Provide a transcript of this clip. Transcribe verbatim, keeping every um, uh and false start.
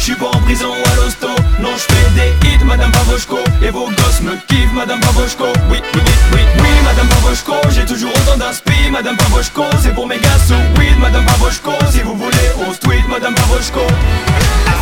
J'suis pas en prison ou à l'hosto. Non, j'fais des hits, Madame Pavoshko. Et vos gosses me kiffent, Madame Pavoshko. Oui, oui, oui, oui, oui, Madame Pavoshko. J'ai toujours autant d'inspi, Madame Pavoshko. C'est pour mes gars sous weed, Madame Pavoshko. Si vous voulez, on se tweet, Madame Pavoshko.